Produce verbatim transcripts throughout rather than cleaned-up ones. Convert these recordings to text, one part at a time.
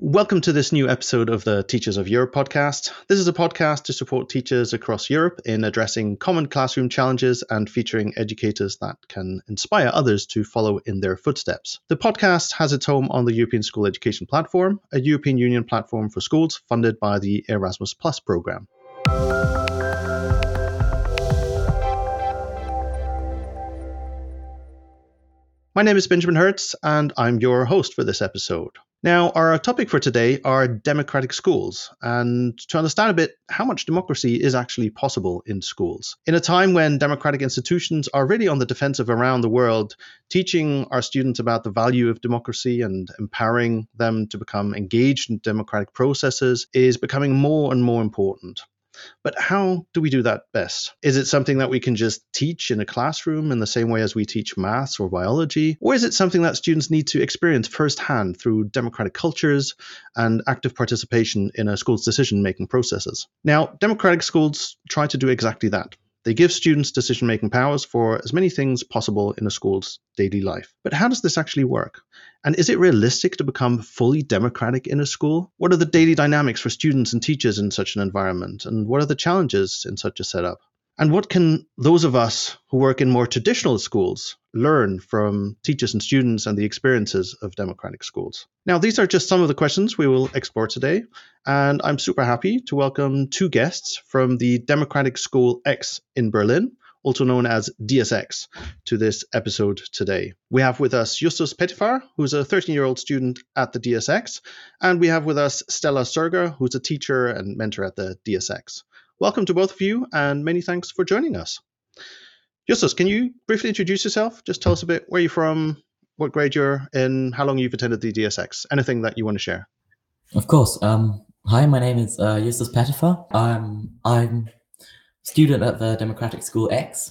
Welcome to this new episode of the Teachers of Europe podcast. This is a podcast to support teachers across Europe in addressing common classroom challenges and featuring educators that can inspire others to follow in their footsteps. The podcast has its home on the European School Education Platform, a European Union platform for schools funded by the Erasmus Plus program. My name is Benjamin Hertz, and I'm your host for this episode. Now, our topic for today are democratic schools, and to understand a bit how much democracy is actually possible in schools. In a time when democratic institutions are really on the defensive around the world, teaching our students about the value of democracy and empowering them to become engaged in democratic processes is becoming more and more important. But how do we do that best? Is it something that we can just teach in a classroom in the same way as we teach maths or biology? Or is it something that students need to experience firsthand through democratic cultures and active participation in a school's decision-making processes? Now, democratic schools try to do exactly that. They give students decision-making powers for as many things possible in a school's daily life. But how does this actually work? And is it realistic to become fully democratic in a school? What are the daily dynamics for students and teachers in such an environment? And what are the challenges in such a setup? And what can those of us who work in more traditional schools learn from teachers and students and the experiences of democratic schools? Now, these are just some of the questions we will explore today, and I'm super happy to welcome two guests from the Democratic School X in Berlin, also known as D S X, to this episode today. We have with us Justus Pettifar, who's a thirteen-year-old student at the D S X, and we have with us Stella Surger, who's a teacher and mentor at the D S X. Welcome to both of you, and many thanks for joining us. Justus, can you briefly introduce yourself? Just tell us a bit where you're from, what grade you're in, how long you've attended the D S X, anything that you want to share. Of course. Um, hi, my name is uh, Justus Pettifar. Um, I'm a student at the Democratic School X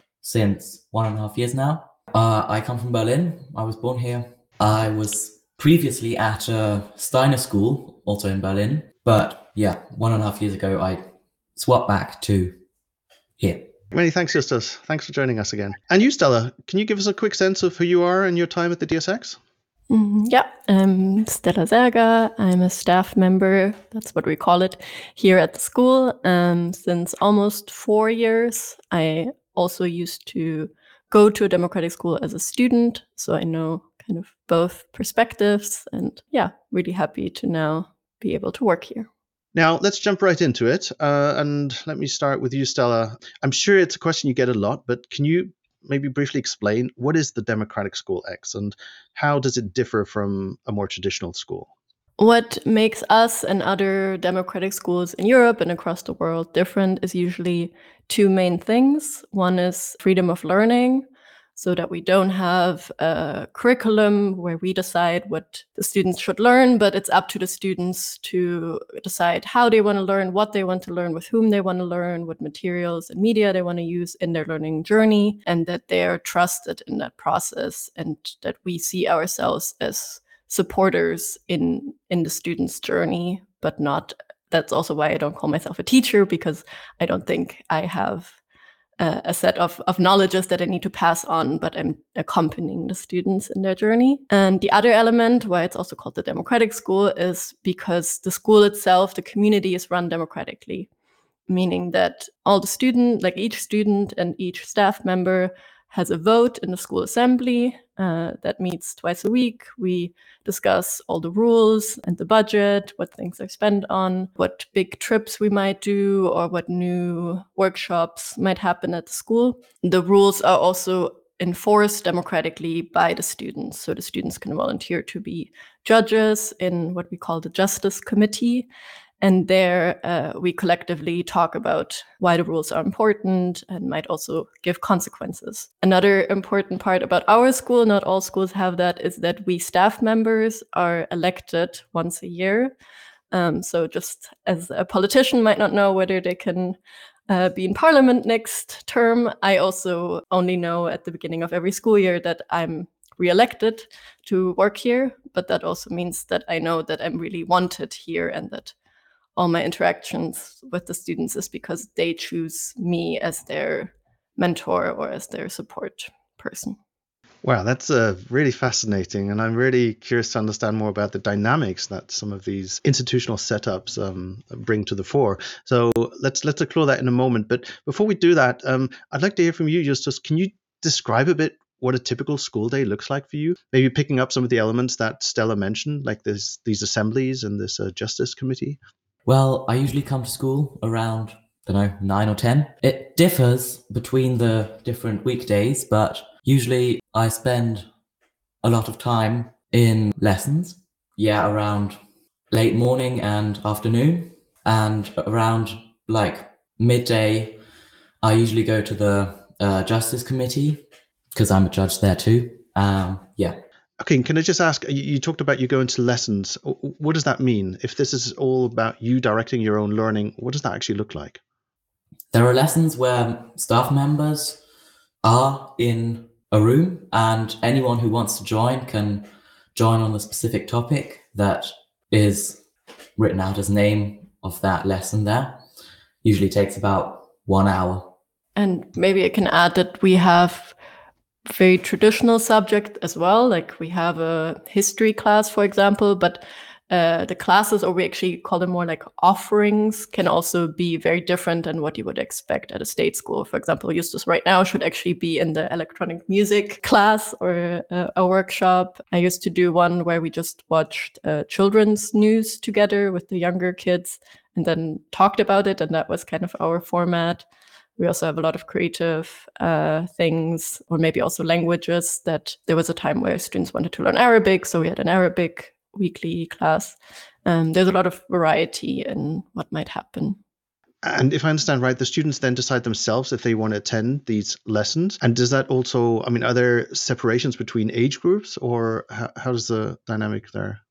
since one and a half years now. Uh, I come from Berlin. I was born here. I was previously at a Steiner school, also in Berlin. But yeah, one and a half years ago, I swapped back to here. Many thanks, Justus. Thanks for joining us again. And you, Stella, can you give us a quick sense of who you are and your time at the D S X? Mm, yeah, I'm Stella Surger. I'm a staff member, that's what we call it, here at the school um, since almost four years. I also used to go to a democratic school as a student, so I know kind of both perspectives, and yeah, really happy to now be able to work here. Now, let's jump right into it. Uh, and let me start with you, Stella. I'm sure it's a question you get a lot, but can you maybe briefly explain what is the Democratic School X and how does it differ from a more traditional school? What makes us and other democratic schools in Europe and across the world different is usually two main things. One is freedom of learning, so that we don't have a curriculum where we decide what the students should learn, but it's up to the students to decide how they want to learn, what they want to learn, with whom they want to learn, what materials and media they want to use in their learning journey, and that they are trusted in that process, and that we see ourselves as supporters in, in the student's journey, but not, that's also why I don't call myself a teacher, because I don't think I have Uh, a set of, of knowledges that I need to pass on, but I'm accompanying the students in their journey. And the other element, why it's also called the democratic school, is because the school itself, the community, is run democratically, meaning that all the student, like each student and each staff member has a vote in the school assembly uh, that meets twice a week. We discuss all the rules and the budget, what things are spent on, what big trips we might do, or what new workshops might happen at the school. The rules are also enforced democratically by the students. So the students can volunteer to be judges in what we call the Justice Committee. And there uh, we collectively talk about why the rules are important and might also give consequences. Another important part about our school, not all schools have that, is that we staff members are elected once a year. Um, so just as a politician might not know whether they can uh, be in parliament next term, I also only know at the beginning of every school year that I'm re-elected to work here. But that also means that I know that I'm really wanted here, and that all my interactions with the students is because they choose me as their mentor or as their support person. Wow, that's uh, really fascinating, and I'm really curious to understand more about the dynamics that some of these institutional setups um, bring to the fore. So let's let's explore that in a moment. But before we do that, um, I'd like to hear from you, Justus. Can you describe a bit what a typical school day looks like for you? Maybe picking up some of the elements that Stella mentioned, like this these assemblies and this uh, justice committee. Well, I usually come to school around, I don't know, nine or ten. It differs between the different weekdays, but usually I spend a lot of time in lessons. Yeah, around late morning and afternoon. And around like midday, I usually go to the uh, Justice Committee because I'm a judge there too. Um, yeah. Okay, can I just ask, you, you talked about you going to lessons. W- What does that mean? If this is all about you directing your own learning, what does that actually look like? There are lessons where staff members are in a room and anyone who wants to join can join on the specific topic that is written out as name of that lesson there. Usually takes about one hour. And maybe I can add that we have very traditional subject as well. Like we have a history class, for example, but uh, the classes, or we actually call them more like offerings, can also be very different than what you would expect at a state school. For example, Justus right now should actually be in the electronic music class or a, a workshop. I used to do one where we just watched uh, children's news together with the younger kids and then talked about it. And that was kind of our format. We also have a lot of creative uh, things, or maybe also languages. That there was a time where students wanted to learn Arabic, so we had an Arabic weekly class. Um, there's a lot of variety in what might happen. And if I understand right, the students then decide themselves if they want to attend these lessons. And does that also, I mean, are there separations between age groups, or how, how does the dynamic there?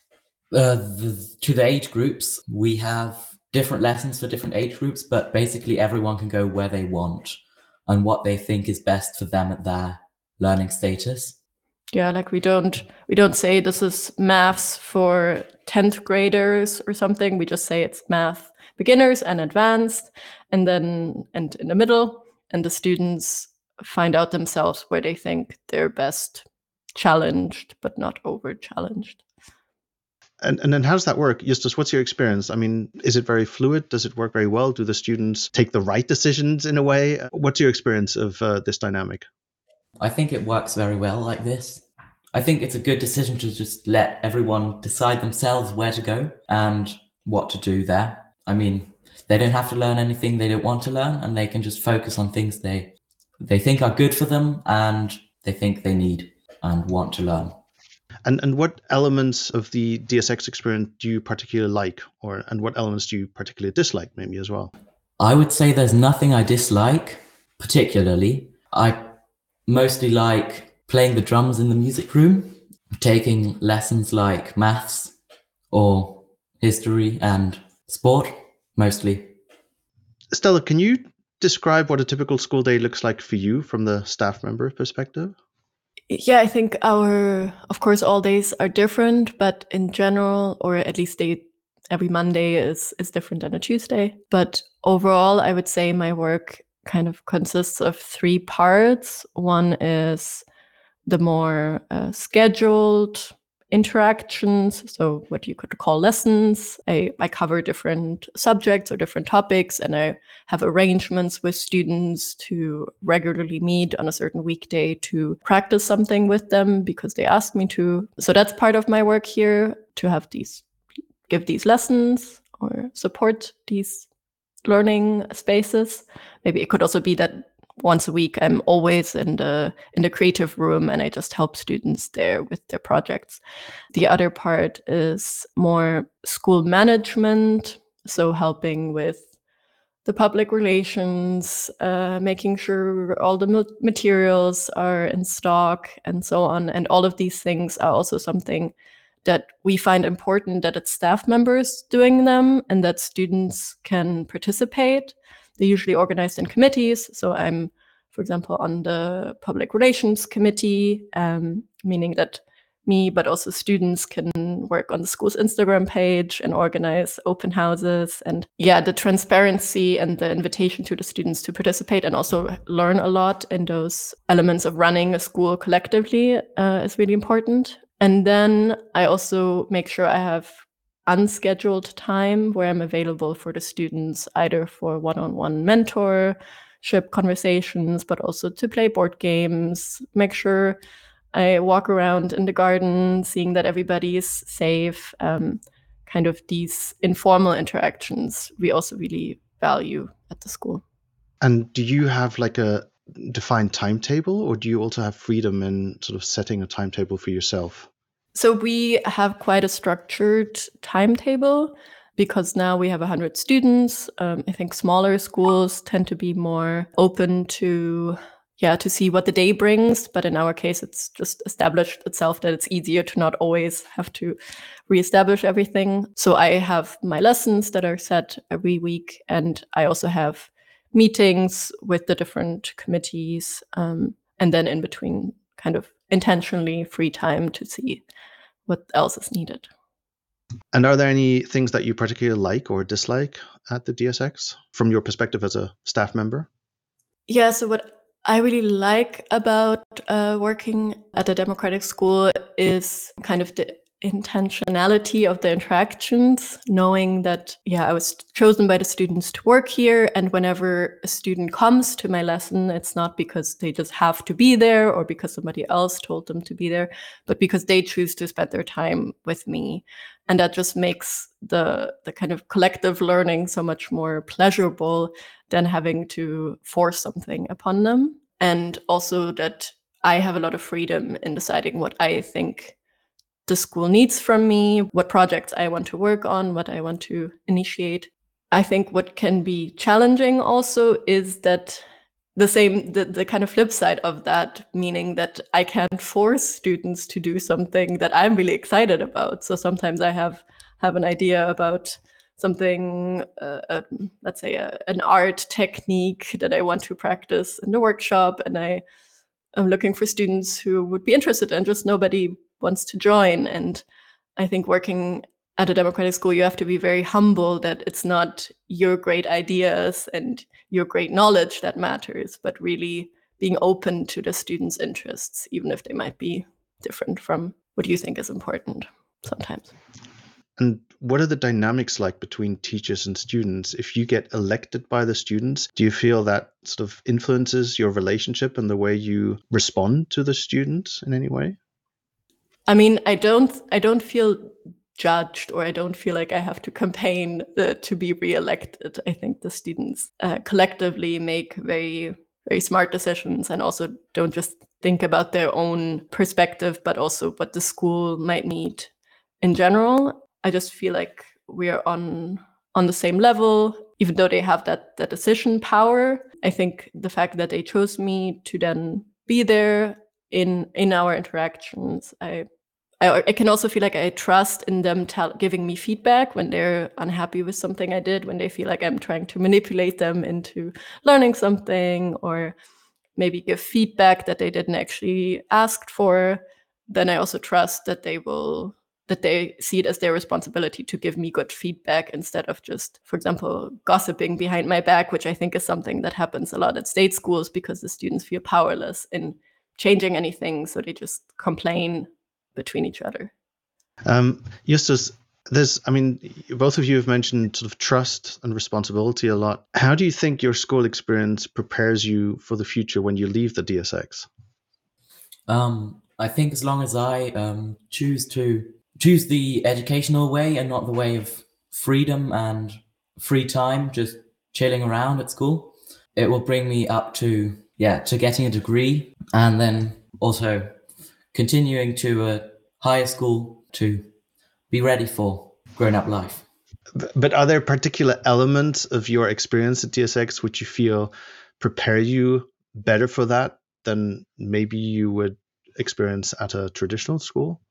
Uh, the, to the age groups, we have different lessons for different age groups, but basically everyone can go where they want and what they think is best for them at their learning status. Yeah, like we don't we don't say this is maths for tenth graders or something. We just say it's math beginners and advanced, and then and in the middle, and the students find out themselves where they think they're best challenged, but not over challenged. And, and then how does that work? Justus, what's your experience? I mean, is it very fluid? Does it work very well? Do the students take the right decisions in a way? What's your experience of uh, this dynamic? I think it works very well like this. I think it's a good decision to just let everyone decide themselves where to go and what to do there. I mean, they don't have to learn anything they don't want to learn, and they can just focus on things they they think are good for them and they think they need and want to learn. And and what elements of the D S X experience do you particularly like, or and what elements do you particularly dislike, maybe as well? I would say there's nothing I dislike particularly. I mostly like playing the drums in the music room, taking lessons like maths or history and sport, mostly. Stella, can you describe what a typical school day looks like for you from the staff member perspective? Yeah, I think our, of course, all days are different, but in general, or at least they, every Monday is is different than a Tuesday. But overall, I would say my work kind of consists of three parts. One is the more uh, scheduled interactions, so what you could call lessons. I, I cover different subjects or different topics, and I have arrangements with students to regularly meet on a certain weekday to practice something with them because they ask me to. So that's part of my work here, to have these, give these lessons or support these learning spaces. Maybe it could also be that once a week I'm always in the in the creative room and I just help students there with their projects. The other part is more school management, so helping with the public relations, uh, making sure all the materials are in stock and so on. And all of these things are also something that we find important, that it's staff members doing them and that students can participate. They're usually organized in committees. So I'm, for example, on the public relations committee, um, meaning that me, but also students can work on the school's Instagram page and organize open houses. And yeah, the transparency and the invitation to the students to participate and also learn a lot in those elements of running a school collectively uh, is really important. And then I also make sure I have unscheduled time where I'm available for the students, either for one-on-one mentorship conversations, but also to play board games, make sure I walk around in the garden, seeing that everybody is safe. Um, kind of these informal interactions we also really value at the school. And do you have like a defined timetable, or do you also have freedom in sort of setting a timetable for yourself? So we have quite a structured timetable because now we have one hundred students. Um, I think smaller schools tend to be more open to yeah, to see what the day brings. But in our case, it's just established itself that it's easier to not always have to reestablish everything. So I have my lessons that are set every week, and I also have meetings with the different committees, um, and then in between kind of intentionally free time to see what else is needed. And are there any things that you particularly like or dislike at the D S X from your perspective as a staff member? Yeah, so what I really like about uh, working at a democratic school is kind of the intentionality of the interactions, knowing that, yeah, I was chosen by the students to work here. And whenever a student comes to my lesson, it's not because they just have to be there or because somebody else told them to be there, but because they choose to spend their time with me. And that just makes the, the kind of collective learning so much more pleasurable than having to force something upon them. And also that I have a lot of freedom in deciding what I think the school needs from me, what projects I want to work on, what I want to initiate. I think what can be challenging also is that the same, the, the kind of flip side of that, meaning that I can't force students to do something that I'm really excited about. So sometimes I have, have an idea about something, uh, uh, let's say a, an art technique that I want to practice in the workshop, and I am looking for students who would be interested, and just nobody wants to join. And I think working at a democratic school, you have to be very humble that it's not your great ideas and your great knowledge that matters, but really being open to the students' interests, even if they might be different from what you think is important sometimes. And what are the dynamics like between teachers and students? If you get elected by the students, do you feel that sort of influences your relationship and the way you respond to the students in any way? I mean, I don't, I don't feel judged, or I don't feel like I have to campaign uh, to be re-elected. I think the students uh, collectively make very, very smart decisions, and also don't just think about their own perspective, but also what the school might need in general. I just feel like we are on on the same level, even though they have that, that decision power. I think the fact that they chose me to then be there in in our interactions, I I, I can also feel like I trust in them tell, giving me feedback when they're unhappy with something I did, when they feel like I'm trying to manipulate them into learning something, or maybe give feedback that they didn't actually ask for. Then I also trust that they will, that they see it as their responsibility to give me good feedback instead of just, for example, gossiping behind my back, which I think is something that happens a lot at state schools because the students feel powerless in changing anything. So they just complain between each other. Um, Justus, there's, I mean, both of you have mentioned sort of trust and responsibility a lot. How do you think your school experience prepares you for the future when you leave the D S X? Um, I think as long as I um, choose to choose the educational way and not the way of freedom and free time, just chilling around at school, it will bring me up to, yeah, to getting a degree, and then also continuing to a higher school to be ready for grown-up life. But are there particular elements of your experience at D S X which you feel prepare you better for that than maybe you would experience at a traditional school?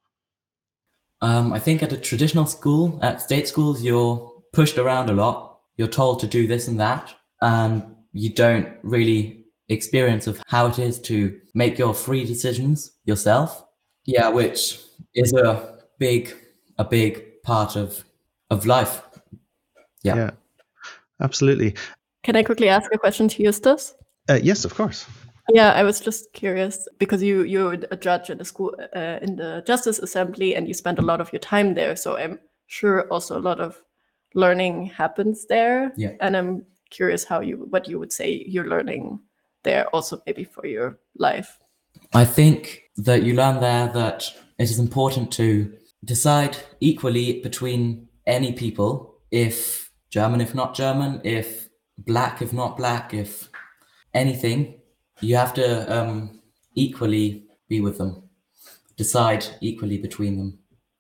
Um, I think at a traditional school, at state schools, you're pushed around a lot. You're told to do this and that, and you don't really experience of how it is to make your free decisions yourself. Yeah, which is a big a big part of of life. Yeah. Yeah, absolutely. Can I quickly ask a question to Justus? Uh, yes, of course. Yeah, I was just curious because you you're a judge in the school uh, in the Justice Assembly, and you spend a lot of your time there. So I'm sure also a lot of learning happens there. Yeah. And I'm curious how you what you would say you're learning there, also maybe for your life. I think that you learn there that it is important to decide equally between any people, if German, if not German, if black, if not black, if anything, you have to um, equally be with them, decide equally between them.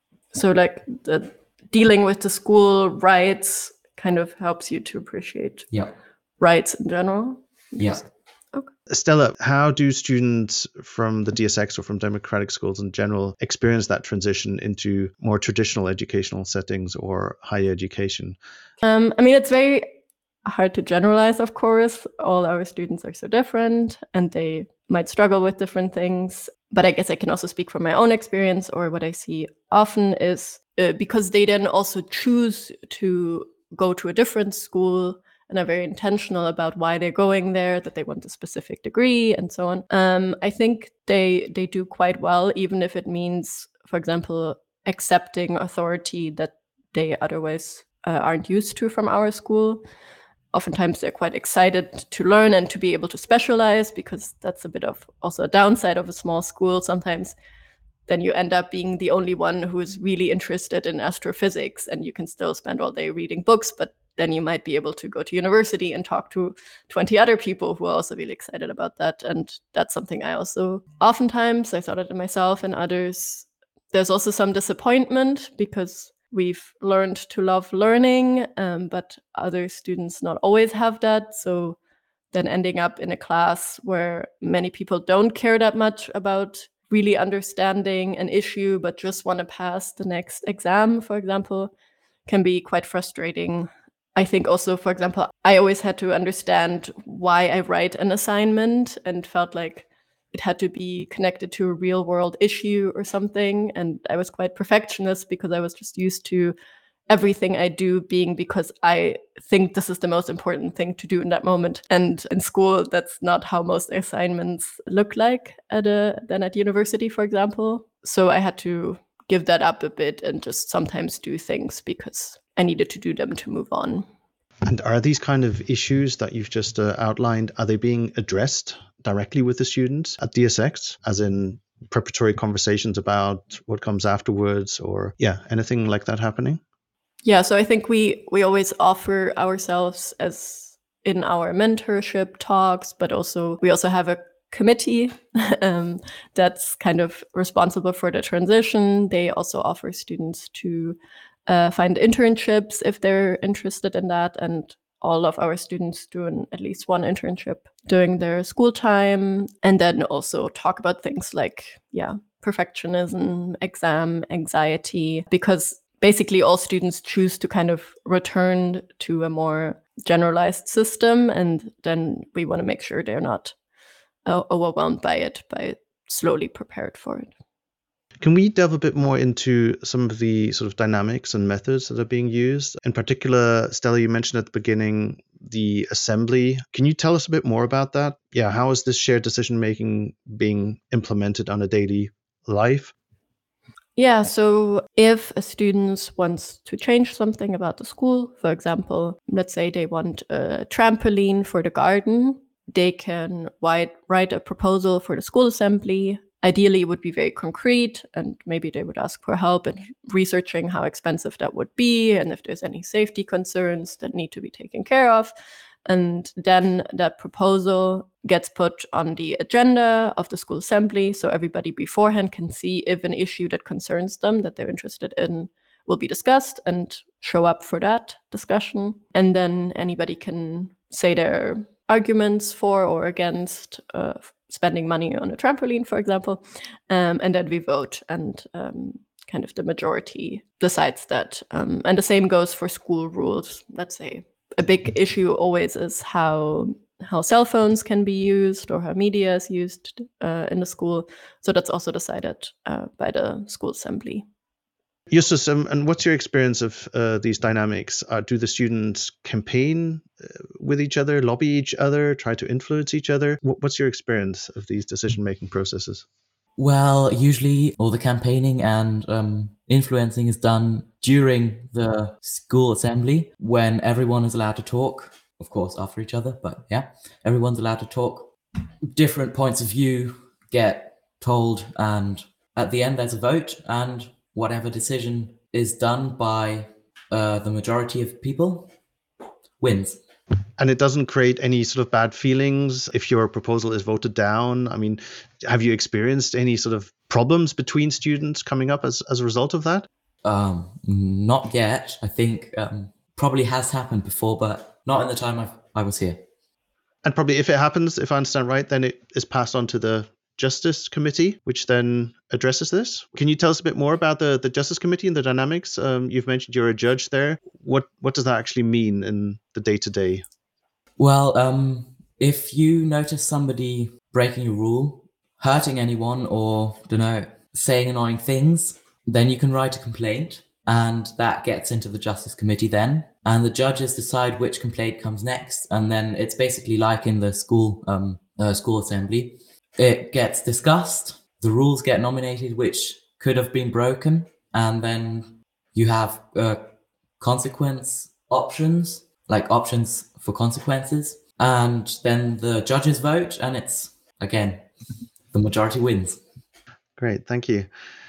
So like the dealing with the school rights kind of helps you to appreciate Yeah. rights in general. Yeah. Okay. Stella, how do students from the D S X or from democratic schools in general experience that transition into more traditional educational settings or higher education? Um, I mean, it's very hard to generalize, of course. All our students are so different and they might struggle with different things. But I guess I can also speak from my own experience, or what I see often is uh, because they then also choose to go to a different school and are very intentional about why they're going there, that they want a specific degree and so on. Um, I think they they do quite well, even if it means, for example, accepting authority that they otherwise uh, aren't used to from our school. Oftentimes they're quite excited to learn and to be able to specialize, because that's a bit of also a downside of a small school. Sometimes then you end up being the only one who is really interested in astrophysics, and you can still spend all day reading books, but then you might be able to go to university and talk to twenty other people who are also really excited about that. And that's something I also oftentimes, I thought it myself and others, there's also some disappointment because we've learned to love learning, um, but other students not always have that. So then ending up in a class where many people don't care that much about really understanding an issue, but just want to pass the next exam, for example, can be quite frustrating. I think also, for example, I always had to understand why I write an assignment and felt like it had to be connected to a real world issue or something. And I was quite perfectionist because I was just used to everything I do being because I think this is the most important thing to do in that moment. And in school, that's not how most assignments look like at a, than at university, for example. So I had to give that up a bit and just sometimes do things because I needed to do them to move on. And are these kind of issues that you've just uh, outlined, are they being addressed directly with the students at D S X, as in preparatory conversations about what comes afterwards, or yeah, anything like that happening? Yeah, so I think we we always offer ourselves as in our mentorship talks, but also we also have a committee um, that's kind of responsible for the transition. They also offer students to uh, find internships if they're interested in that, and all of our students do an, at least one internship during their school time, and then also talk about things like, yeah, perfectionism, exam anxiety, because basically all students choose to kind of return to a more generalized system, and then we want to make sure they're not uh, overwhelmed by it, by slowly prepared for it. Can we delve a bit more into some of the sort of dynamics and methods that are being used? In particular, Stella, you mentioned at the beginning the assembly. Can you tell us a bit more about that? Yeah, how is this shared decision making being implemented on a daily life? Yeah, so if a student wants to change something about the school, for example, let's say they want a trampoline for the garden, they can write, write a proposal for the school assembly. Ideally, it would be very concrete, and maybe they would ask for help in researching how expensive that would be and if there's any safety concerns that need to be taken care of. And then that proposal gets put on the agenda of the school assembly, so everybody beforehand can see if an issue that concerns them, that they're interested in, will be discussed and show up for that discussion. And then anybody can say their arguments for or against uh, spending money on a trampoline, for example, um, and then we vote, and um, kind of the majority decides that. Um, and the same goes for school rules. Let's say a big issue always is how how cell phones can be used or how media is used uh, in the school. So that's also decided uh, by the school assembly. Justus, um, and what's your experience of uh, these dynamics? Uh, do the students campaign uh, with each other, lobby each other, try to influence each other? Wh- What's your experience of these decision-making processes? Well, usually all the campaigning and um, influencing is done during the school assembly when everyone is allowed to talk, of course, after each other, but yeah, everyone's allowed to talk. Different points of view get told, and at the end there's a vote, and whatever decision is done by uh, the majority of people wins. And it doesn't create any sort of bad feelings if your proposal is voted down? I mean, have you experienced any sort of problems between students coming up as, as a result of that? Um, not yet. I think um, probably has happened before, but not in the time I've, I was here. And probably if it happens, if I understand right, then it is passed on to the Justice Committee, which then addresses this. Can you tell us a bit more about the, the Justice Committee and the dynamics? Um, you've mentioned you're a judge there. What what does that actually mean in the day-to-day? Well, um, if you notice somebody breaking a rule, hurting anyone, or, don't know, saying annoying things, then you can write a complaint, and that gets into the Justice Committee then. And the judges decide which complaint comes next, and then it's basically like in the school um, uh, school assembly. It gets discussed, the rules get nominated which could have been broken, and then you have uh, consequence options, like options for consequences, and then the judges vote, and it's, again, the majority wins. Great, thank you.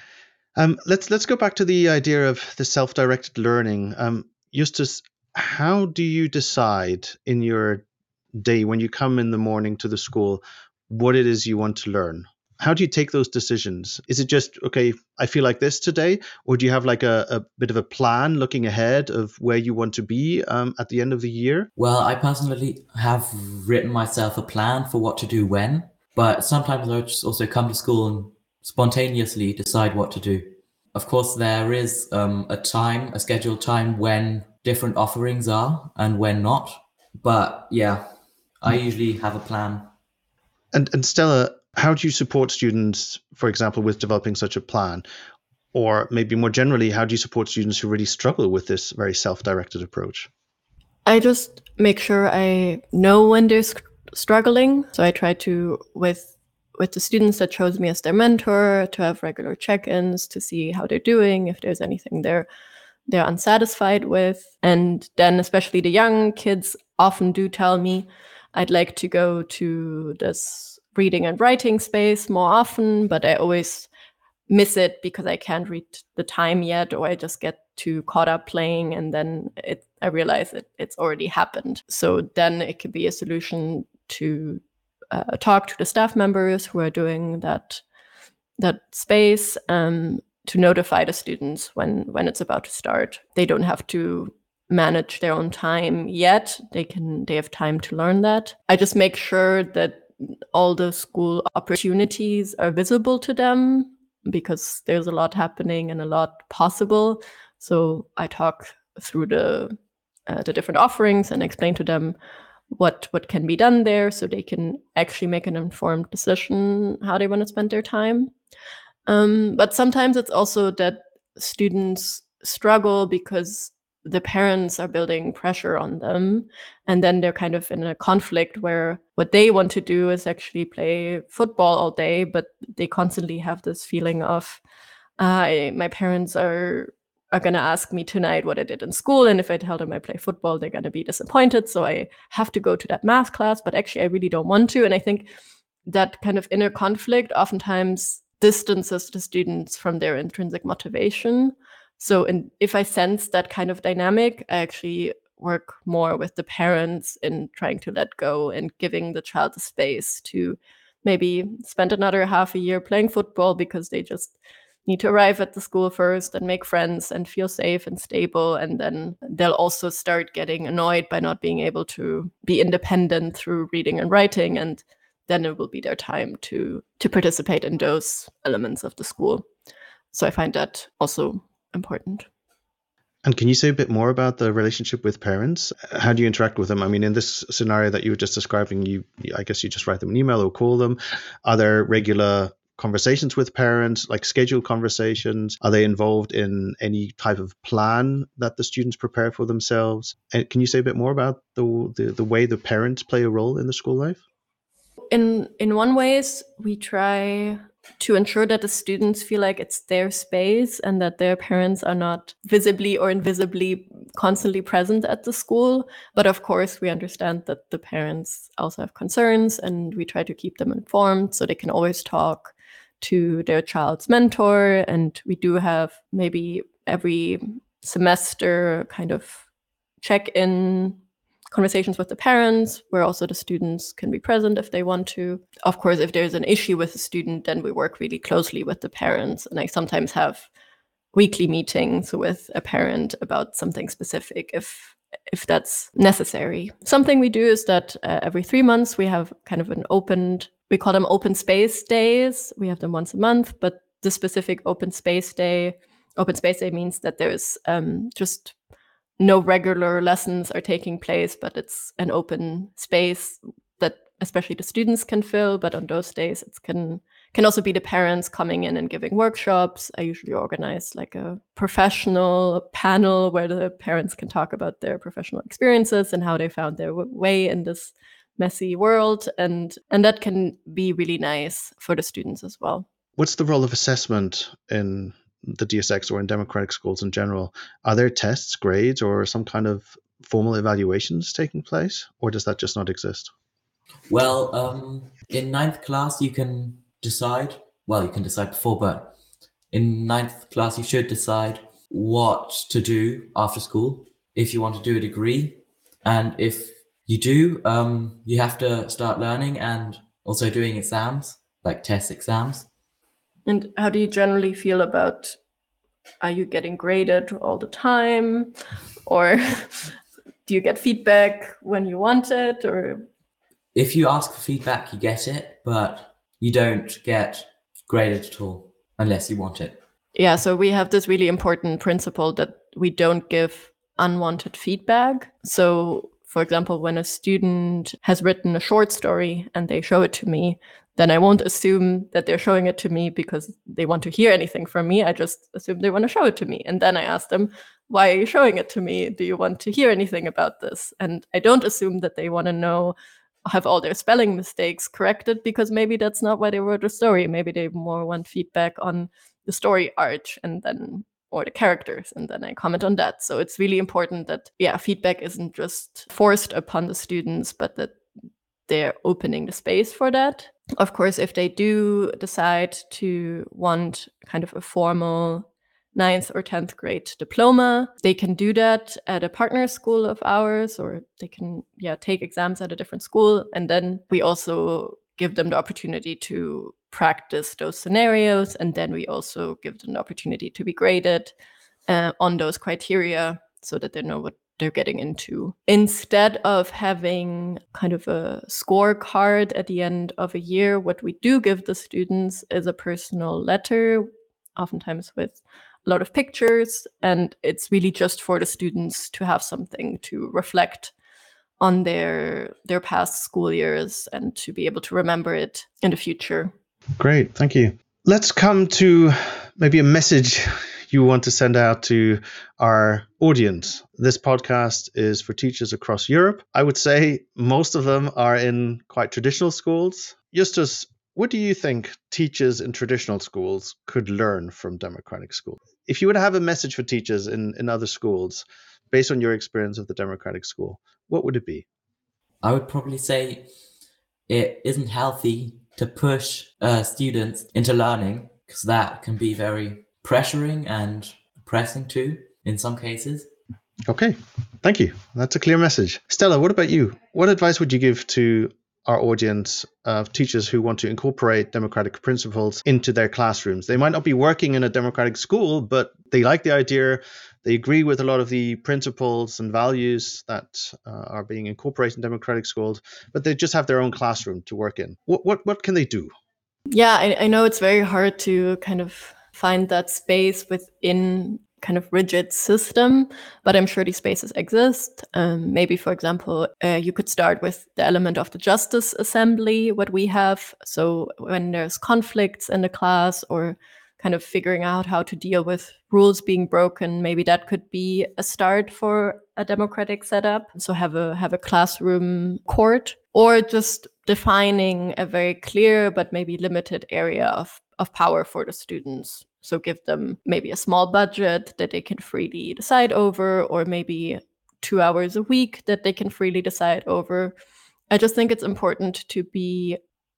Um, let's let's go back to the idea of the self-directed learning. Um, Justus, how do you decide in your day when you come in the morning to the school what it is you want to learn? How do you take those decisions? Is it just, okay, I feel like this today? Or do you have like a, a bit of a plan looking ahead of where you want to be um, at the end of the year? Well, I personally have written myself a plan for what to do when, but sometimes I just also come to school and spontaneously decide what to do. Of course, there is um, a time, a scheduled time when different offerings are and when not. But yeah, I usually have a plan. And, and Stella, how do you support students, for example, with developing such a plan? Or maybe more generally, how do you support students who really struggle with this very self-directed approach? I just make sure I know when they're sc- struggling. So I try to, with with the students that chose me as their mentor, to have regular check-ins to see how they're doing, if there's anything they're they're unsatisfied with. And then especially the young kids often do tell me, I'd like to go to this reading and writing space more often, but I always miss it because I can't read the time yet, or I just get too caught up playing, and then it, I realize it, it's already happened. So then it could be a solution to uh, talk to the staff members who are doing that that space, um, to notify the students when when it's about to start. They don't have to manage their own time yet. They can they have time to learn that. I just make sure that all the school opportunities are visible to them, because there's a lot happening and a lot possible. So I talk through the uh, the different offerings and explain to them what what can be done there, so they can actually make an informed decision how they want to spend their time. Um, but sometimes it's also that students struggle because the parents are building pressure on them, and then they're kind of in a conflict where what they want to do is actually play football all day, but they constantly have this feeling of uh, my parents are are going to ask me tonight what I did in school, and if I tell them I play football, they're going to be disappointed, so I have to go to that math class, but actually I really don't want to. And I think that kind of inner conflict oftentimes distances the students from their intrinsic motivation. So in, if I sense that kind of dynamic, I actually work more with the parents in trying to let go and giving the child the space to maybe spend another half a year playing football, because they just need to arrive at the school first and make friends and feel safe and stable. And then they'll also start getting annoyed by not being able to be independent through reading and writing. And then it will be their time to to participate in those elements of the school. So I find that also important. And can you say a bit more about the relationship with parents? How do you interact with them? I mean, in this scenario that you were just describing, you, I guess you just write them an email or call them. Are there regular conversations with parents, like scheduled conversations? Are they involved in any type of plan that the students prepare for themselves? And can you say a bit more about the the, the way the parents play a role in the school life? In in one ways, we try to ensure that the students feel like it's their space and that their parents are not visibly or invisibly constantly present at the school. But of course, we understand that the parents also have concerns, and we try to keep them informed so they can always talk to their child's mentor. And we do have maybe every semester kind of check-in conversations with the parents, where also the students can be present if they want to. Of course, if there's an issue with the student, then we work really closely with the parents. And I sometimes have weekly meetings with a parent about something specific if if that's necessary. Something we do is that uh, every three months we have kind of an opened, we call them open space days. We have them once a month, but the specific open space day, open space day means that there's um, just no regular lessons are taking place, but it's an open space that especially the students can fill. But on those days, it can can also be the parents coming in and giving workshops. I usually organize like a professional panel where the parents can talk about their professional experiences and how they found their w- way in this messy world. And, and that can be really nice for the students as well. What's the role of assessment in the D S X or in democratic schools in general? Are there tests, grades, or some kind of formal evaluations taking place, or does that just not exist? Well, um, in ninth class, you can decide, well, you can decide before, but in ninth class, you should decide what to do after school, if you want to do a degree. And if you do, um, you have to start learning and also doing exams, like test exams. And how do you generally feel about, are you getting graded all the time? Or do you get feedback when you want it? Or if you ask for feedback, you get it, but you don't get graded at all unless you want it. Yeah, so we have this really important principle that we don't give unwanted feedback. So, for example, when a student has written a short story and they show it to me, then I won't assume that they're showing it to me because they want to hear anything from me. I just assume they want to show it to me. And then I ask them, why are you showing it to me? Do you want to hear anything about this? And I don't assume that they want to know, have all their spelling mistakes corrected, because maybe that's not why they wrote the story. Maybe they more want feedback on the story arc and then or the characters, and then I comment on that. So it's really important that, yeah, feedback isn't just forced upon the students, but that they're opening the space for that. Of course, if they do decide to want kind of a formal ninth or tenth grade diploma, they can do that at a partner school of ours, or they can, yeah, take exams at a different school. And then we also give them the opportunity to practice those scenarios. And then we also give them the opportunity to be graded uh, on those criteria so that they know what they're getting into. Instead of having kind of a scorecard at the end of a year, what we do give the students is a personal letter, oftentimes with a lot of pictures. And it's really just for the students to have something to reflect on their their past school years and to be able to remember it in the future. Great, thank you. Let's come to maybe a message you want to send out to our audience. This podcast is for teachers across Europe. I would say most of them are in quite traditional schools. Justus, what do you think teachers in traditional schools could learn from democratic schools? If you would have a message for teachers in, in other schools, based on your experience of the democratic school, what would it be? I would probably say it isn't healthy to push uh, students into learning, because that can be very pressuring and depressing too in some cases. Okay, thank you. That's a clear message. Stella, what about you? What advice would you give to our audience of teachers who want to incorporate democratic principles into their classrooms? They might not be working in a democratic school, but they like the idea. They agree with a lot of the principles and values that uh, are being incorporated in democratic schools, but they just have their own classroom to work in. What what what can they do? Yeah, I, I know it's very hard to kind of find that space within kind of rigid system, but I'm sure these spaces exist. Um, maybe, for example, uh, you could start with the element of the justice assembly, what we have. So when there's conflicts in the class or kind of figuring out how to deal with rules being broken, maybe that could be a start for a democratic setup. So have a have a classroom court, or just defining a very clear but maybe limited area of, of power for the students. So give them maybe a small budget that they can freely decide over, or maybe two hours a week that they can freely decide over. I just think it's important to be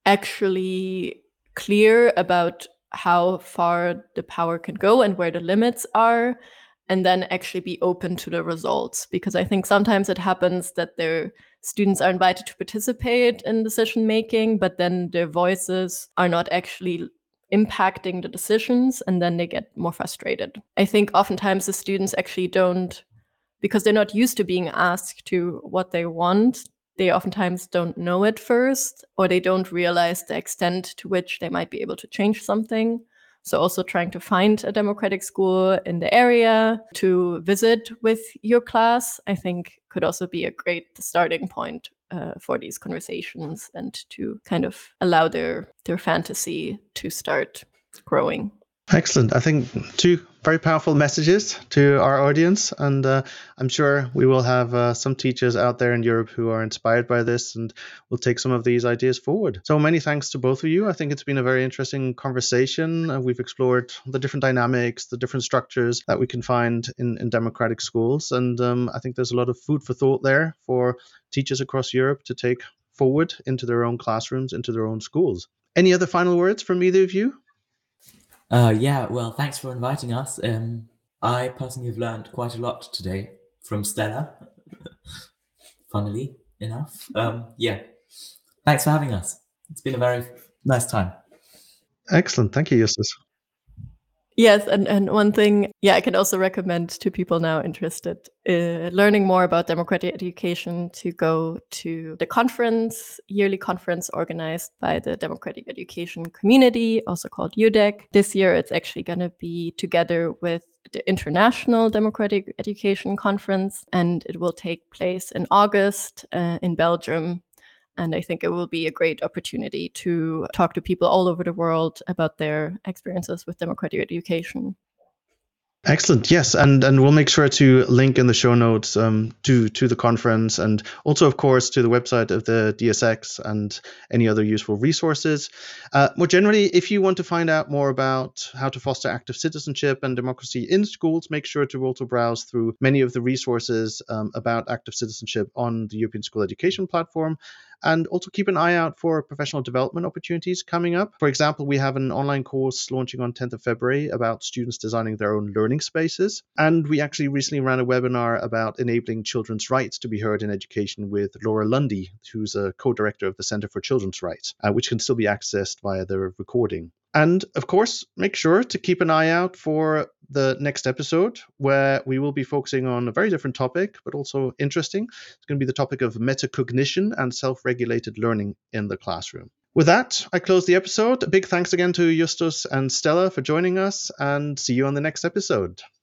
actually clear about how far the power can go and where the limits are, and then actually be open to the results. Because I think sometimes it happens that their students are invited to participate in decision making, but then their voices are not actually impacting the decisions, and then they get more frustrated. I think oftentimes the students actually don't, because they're not used to being asked to what they want, they oftentimes don't know it first, or they don't realize the extent to which they might be able to change something. So also trying to find a democratic school in the area to visit with your class, I think could also be a great starting point uh, for these conversations, and to kind of allow their, their fantasy to start growing. Excellent. I think two very powerful messages to our audience, and uh, I'm sure we will have uh, some teachers out there in Europe who are inspired by this and will take some of these ideas forward. So many thanks to both of you. I think it's been a very interesting conversation. Uh, we've explored the different dynamics, the different structures that we can find in, in democratic schools, and um, I think there's a lot of food for thought there for teachers across Europe to take forward into their own classrooms, into their own schools. Any other final words from either of you? Uh, yeah, well, thanks for inviting us. Um, I personally have learned quite a lot today from Stella, funnily enough. Um, yeah, thanks for having us. It's been a very nice time. Excellent. Thank you, Justus. Yes, and, and one thing, yeah, I can also recommend to people now interested in uh, learning more about democratic education to go to the conference, yearly conference organized by the Democratic Education Community, also called U D E C. This year, it's actually going to be together with the International Democratic Education Conference, and it will take place in August uh, in Belgium. And I think it will be a great opportunity to talk to people all over the world about their experiences with democratic education. Excellent. Yes, and and we'll make sure to link in the show notes um, to to the conference, and also, of course, to the website of the D S X and any other useful resources. Uh, more generally, if you want to find out more about how to foster active citizenship and democracy in schools, make sure to also browse through many of the resources um, about active citizenship on the European School Education Platform. And also keep an eye out for professional development opportunities coming up. For example, we have an online course launching on tenth of February about students designing their own learning spaces. And we actually recently ran a webinar about enabling children's rights to be heard in education with Laura Lundy, who's a co-director of the Center for Children's Rights, uh, which can still be accessed via the recording. And of course, make sure to keep an eye out for the next episode, where we will be focusing on a very different topic, but also interesting. It's going to be the topic of metacognition and self-regulated learning in the classroom. With that, I close the episode. A big thanks again to Justus and Stella for joining us, and see you on the next episode.